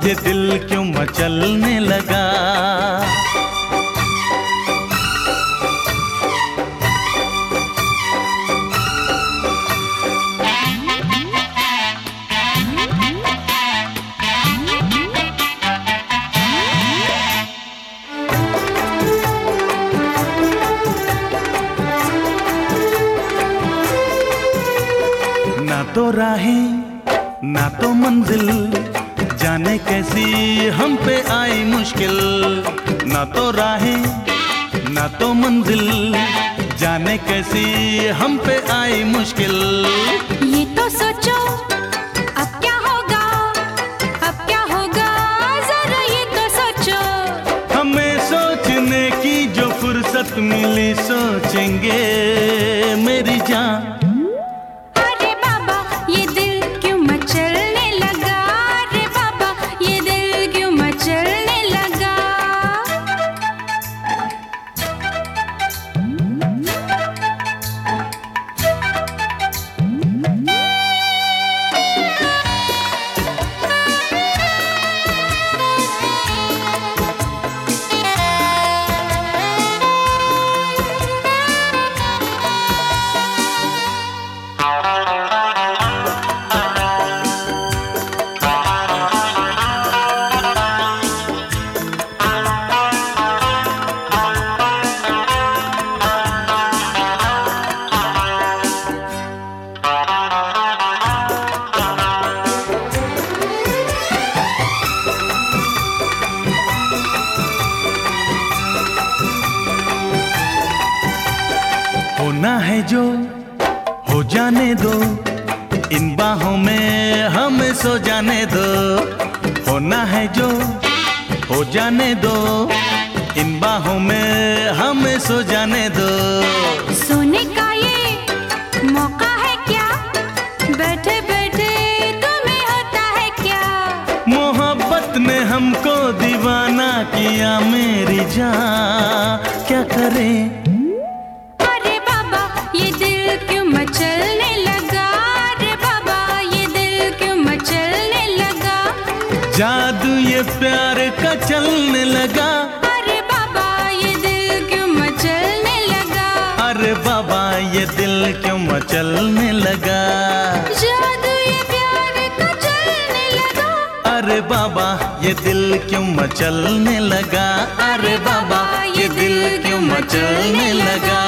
ये दिल क्यों मचलने लगा। ना तो राहें ना तो मंजिल, जाने कैसी हम पे आई मुश्किल। ना तो राहें ना तो मंजिल, जाने कैसी हम पे आई मुश्किल। ये तो सोचो अब क्या होगा, अब क्या होगा, जरा ये तो सोचो। हमें सोचने की जो फुर्सत मिली, सोचेंगे मेरी जान। होना है जो हो जाने दो, इन बाहों में हमें सो जाने दो। होना है जो हो जाने दो, इन बाहों में हमें सो जाने दो। सोने का ये मौका है क्या, बैठे बैठे तुम्हें होता है क्या। मोहब्बत ने हमको दीवाना किया मेरी जान, क्या करें। ये दिल क्यों मचलने लगा, रे बाबा ये दिल क्यों मचलने लगा। जादू ये प्यार का चलने लगा। अरे बाबा ये दिल क्यों मचलने लगा। अरे बाबा ये दिल क्यों मचलने लगा। जादू ये प्यार का चलने लगा। अरे बाबा ये दिल क्यों मचलने लगा। अरे बाबा ये दिल क्यों मचलने लगा।